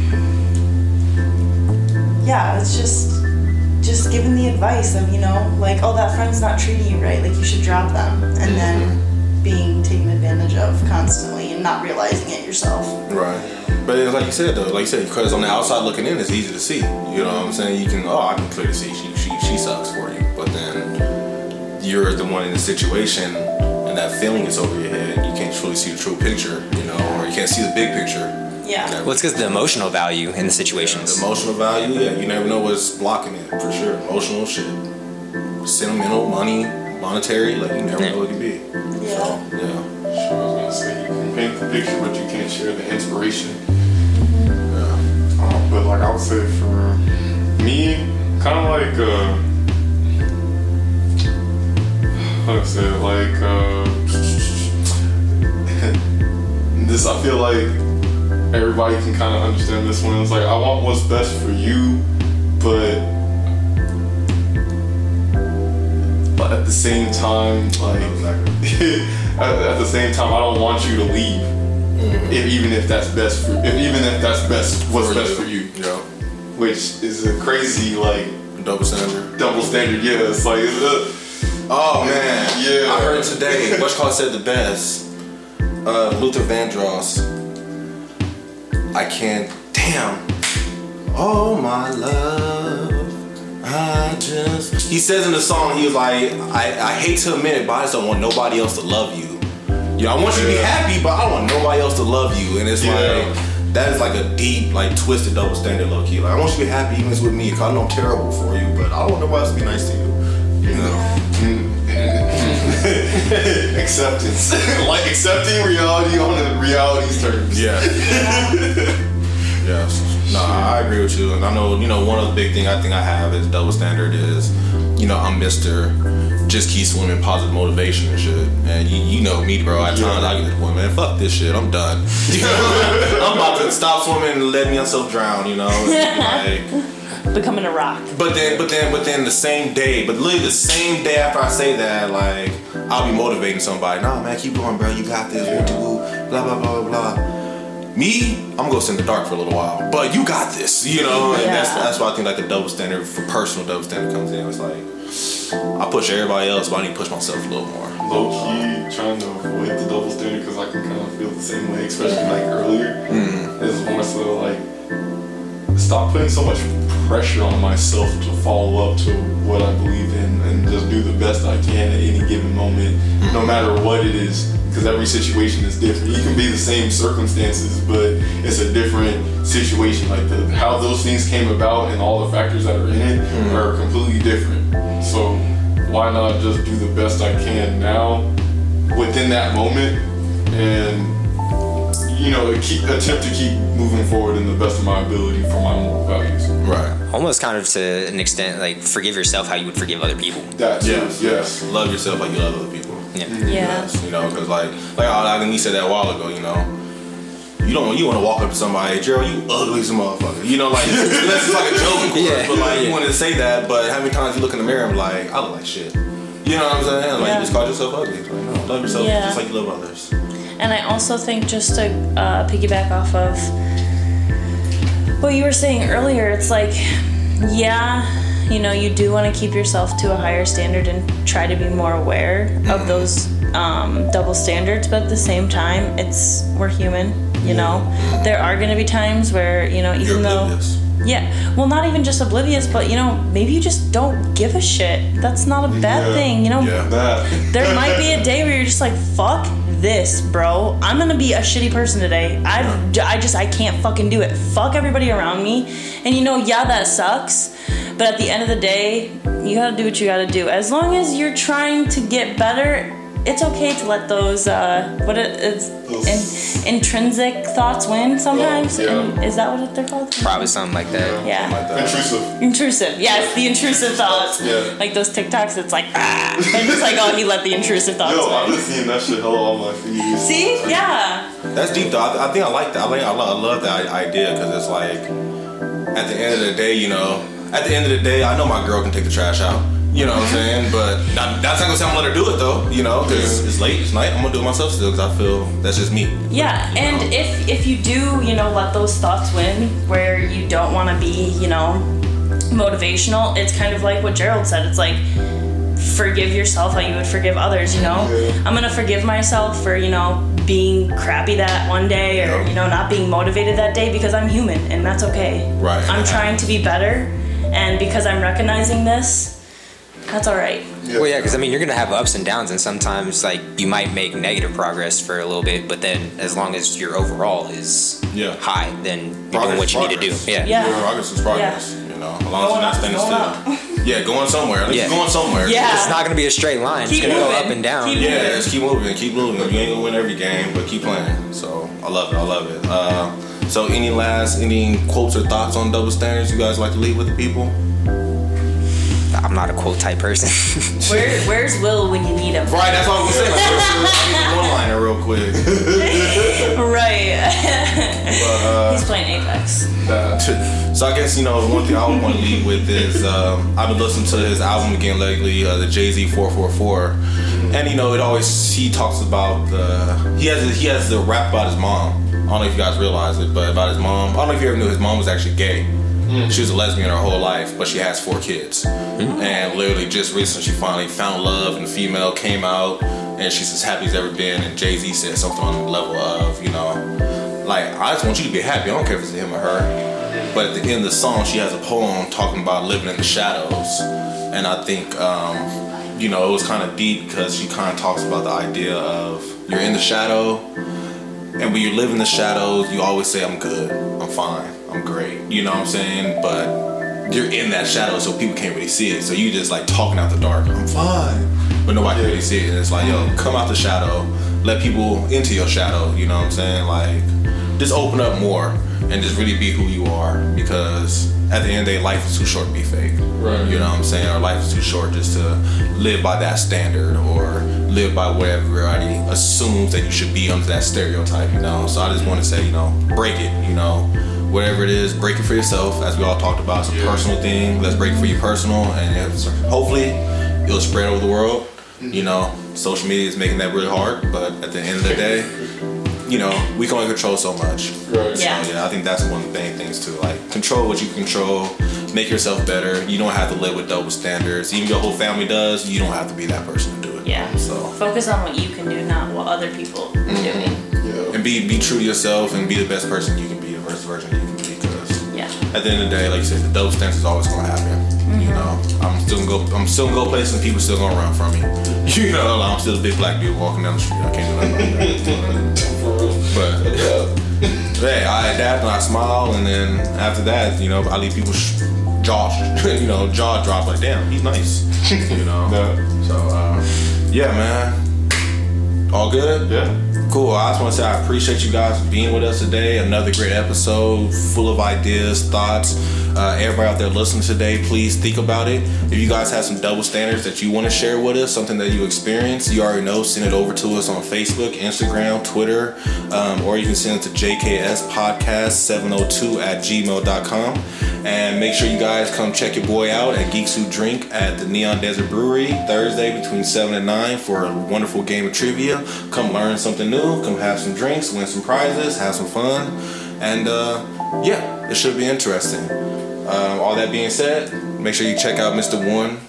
Speaker 4: yeah, it's just giving the advice of, you know, like, oh, that friend's not treating you right, like, you should drop them. And then being taken advantage of constantly and not realizing it yourself.
Speaker 1: Right. But it's like you said, though, because on the outside looking in, it's easy to see. You know what I'm saying? You can, I can clearly see she sucks for you. But then you're the one in the situation and that feeling is over your head. You can't truly see the true picture, you know, or you can't see the big picture.
Speaker 4: Yeah.
Speaker 3: Well, it's because the emotional value in the situations.
Speaker 1: The emotional value, yeah, you never know what's blocking it, for sure. Emotional shit. Sentimental, money, monetary, like, you never know what it could be.
Speaker 4: Yeah.
Speaker 1: So, yeah.
Speaker 2: Sure, I was gonna say, you can paint the picture, but you can't share the inspiration.
Speaker 1: Yeah.
Speaker 2: But like I would say for me, kind of like how do I say it? Like this, I feel like everybody can kind of understand this one. It's like, I want what's best for you, but at the same time, like at the same time, I don't want you to leave. Even if that's best for, what's best for you.
Speaker 1: Yeah.
Speaker 2: Which is a crazy, like,
Speaker 1: Double standard.
Speaker 2: Yeah. It's like,
Speaker 1: Oh man,
Speaker 2: yeah.
Speaker 1: I heard today, Bush Call said the best. Luther Vandross. I can't, damn. Oh my love, he says in the song, he was like, I hate to admit it, but I just don't want nobody else to love you. I want you to be happy, but I don't want nobody else to love you. And it's like, that is like a deep, like, twisted double standard, low key. Like, I want you to be happy even if it's with me, because I know I'm terrible for you, but I don't want nobody else to be nice to you. You know?
Speaker 2: Acceptance. Like, accepting reality on the reality's terms.
Speaker 1: Yeah. Yes. No, I agree with you. And I know, you know, one of the big things I think I have is double standard is, you know, I'm Mr. Just keep swimming, positive motivation and shit. And you know me, bro. At times I get this one, man, fuck this shit. I'm done. You know? I'm about to stop swimming and let myself drown, you know? Like,
Speaker 4: Becoming a rock.
Speaker 1: But then the same day, but literally the same day after I say that, like, I'll be motivating somebody. Nah, man, keep going, bro. You got this. Blah, blah, blah, blah, blah. Me, I'm gonna go sit in the dark for a little while. But you got this, you know? And that's why I think, like, the double standard, for personal double standard comes in. It's like, I push everybody else, but I need to push myself a little more.
Speaker 2: Low key, trying to avoid the double standard because I can kind of feel the same way, especially like earlier. It's more so like, stop putting so much pressure on myself to follow up to what I believe in and just do the best I can at any given moment, no matter what it is, because every situation is different. You can be the same circumstances, but it's a different situation. Like how those things came about and all the factors that are in it are completely different. So why not just do the best I can now within that moment and, you know, attempt to keep moving forward in the best of my ability for my moral values.
Speaker 1: Right.
Speaker 3: Almost kind of to an extent, like, forgive yourself how you would forgive other people.
Speaker 2: That too, yes.
Speaker 1: Love yourself like you love other people.
Speaker 3: Yeah.
Speaker 1: Yes, you know, because like I think we said that a while ago, you know, you want to walk up to somebody, Gerald, you ugly as a motherfucker. You know, like, that's just like a joke, of course, but like, you wanted to say that, but how many times you look in the mirror and be like, I look like shit. You know what I'm saying? Like, you just called yourself ugly. Like, no, love yourself just like you love others.
Speaker 4: And I also think, just to piggyback off of what you were saying earlier, it's like, you know, you do want to keep yourself to a higher standard and try to be more aware of those double standards, but at the same time, we're human, you know. There are going to be times where, you know, even well, not even just oblivious, but, you know, maybe you just don't give a shit. That's not a bad thing, you know. There might be a day where you're just like, fuck this, bro. I'm gonna be a shitty person today. I can't fucking do it. Fuck everybody around me. And you know, that sucks. But at the end of the day, you gotta do what you gotta do. As long as you're trying to get better, it's okay to let those intrinsic thoughts win sometimes. Is that what they're called?
Speaker 3: Probably something like that.
Speaker 4: Yeah. Intrusive. Yes, the intrusive thoughts. Like those TikToks, it's like, and it's like, oh, he let the intrusive thoughts win.
Speaker 2: I've been seeing that shit hella on my feed.
Speaker 4: See? Yeah.
Speaker 1: That's deep though. I think I like that. I love that idea, because it's like, at the end of the day, you know, I know my girl can take the trash out. You You know what I'm saying? But that's not gonna say I'm gonna let her do it though. You know, because it's late, it's night. I'm gonna do it myself still because I feel that's just me.
Speaker 4: Yeah, and if you do, let those thoughts win, where you don't want to be, motivational. It's kind of like what Gerald said. It's like, forgive yourself how you would forgive others. I'm gonna forgive myself for being crappy that one day, or not being motivated that day, because I'm human and that's okay.
Speaker 1: Right.
Speaker 4: I'm trying to be better, and because I'm recognizing this, that's all right.
Speaker 3: Well, yeah, because you're gonna have ups and downs, and sometimes you might make negative progress for a little bit, but then as long as your overall is high, then you're doing what you need to do.
Speaker 4: Yeah.
Speaker 1: Progress is progress. As long as you're not standing still. Yeah, going somewhere. At least you're going somewhere.
Speaker 4: Yeah.
Speaker 3: It's not gonna be a straight line. It's gonna go up and down.
Speaker 1: Just keep moving. Keep moving. You ain't gonna win every game, but keep playing. So I love it. So any quotes or thoughts on double standards you guys like to leave with the people?
Speaker 3: I'm not a quote type person.
Speaker 4: Where's Will when you need him?
Speaker 1: Right, that's what I'm saying. I need a one-liner real quick.
Speaker 4: Right. He's playing Apex.
Speaker 1: So I guess, one thing I would want to leave with is I've been listening to his album again lately, the Jay-Z 444. And, he talks about he has the rap about his mom. I don't know if you guys realize it, but about his mom. I don't know if you ever knew his mom was actually gay. She was a lesbian her whole life, but she has 4 kids. And literally just recently she finally found love, and the female came out, and she's as happy as ever been. And Jay-Z said something on the level of, I just want you to be happy. I don't care if it's him or her. But at the end of the song, she has a poem talking about living in the shadows. And I think, it was kind of deep because she kind of talks about the idea of you're in the shadow, and when you live in the shadows, you always say, I'm good, I'm fine, I'm great. You know what I'm saying? But you're in that shadow, so people can't really see it. So you just talking out the dark, I'm fine. But nobody can really see it. And it's come out the shadow, let people into your shadow, you know what I'm saying? Just open up more and just really be who you are, because at the end of the day, life is too short to be fake.
Speaker 2: Right.
Speaker 1: You know what I'm saying? Our life is too short just to live by that standard or live by what everybody assumes that you should be under that stereotype, So I just want to say, break it, whatever it is, break it for yourself. As we all talked about, it's a personal thing. Let's break it for you personal, and hopefully it'll spread over the world. Social media is making that really hard, but at the end of the day, we can only control so much.
Speaker 2: Right.
Speaker 1: So, I think that's one of the main things too. Control what you control, make yourself better. You don't have to live with double standards. Even your whole family does. You don't have to be that person to do it.
Speaker 4: Yeah.
Speaker 1: So
Speaker 4: focus on what you can do, not what other people are doing.
Speaker 2: Yeah.
Speaker 1: And be true to yourself and be the best person you can be, the best version you can be. Because at the end of the day, like you said, the double standards is always going to happen. I'm still gonna go places and people still gonna run from me. I'm still a big black dude walking down the street. I can't do nothing about that. But hey, I adapt and I smile, and then after that, I leave people jaw drop like, damn, he's nice. So yeah, man, all good.
Speaker 2: Yeah.
Speaker 1: Cool. I just want to say I appreciate you guys being with us today. Another great episode full of ideas, thoughts. Everybody out there listening today, please think about it. If you guys have some double standards that you want to share with us, something that you experienced, you already know, send it over to us on Facebook, Instagram, Twitter, or you can send it to jkspodcast702@gmail.com. And make sure you guys come check your boy out at Geeks Who Drink at the Neon Desert Brewery Thursday between 7 and 9 for a wonderful game of trivia. Come learn something new, come have some drinks, win some prizes, have some fun, and it should be interesting. All that being said, make sure you check out Mr. One.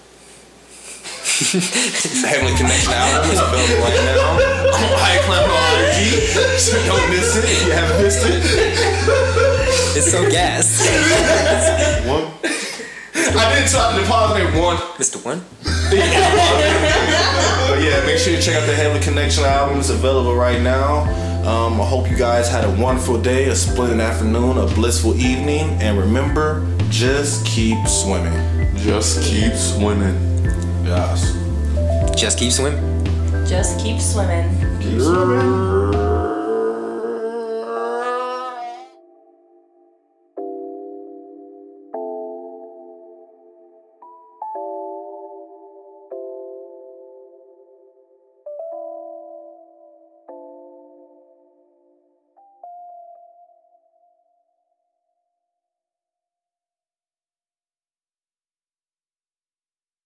Speaker 1: Heavenly Connection album is available right now on iCloud on IG. So don't miss it if you haven't missed it.
Speaker 3: It's so gas.
Speaker 2: One.
Speaker 1: I didn't try to pause there. One.
Speaker 3: Mr. One?
Speaker 1: But yeah, make sure you check out the Heavenly Connection album. It's available right now. I hope you guys had a wonderful day, a splendid afternoon, a blissful evening, and remember, just keep swimming.
Speaker 2: Just keep swimming.
Speaker 1: Yes.
Speaker 3: Just keep swimming.
Speaker 4: Just keep swimming.
Speaker 2: Keep swimming.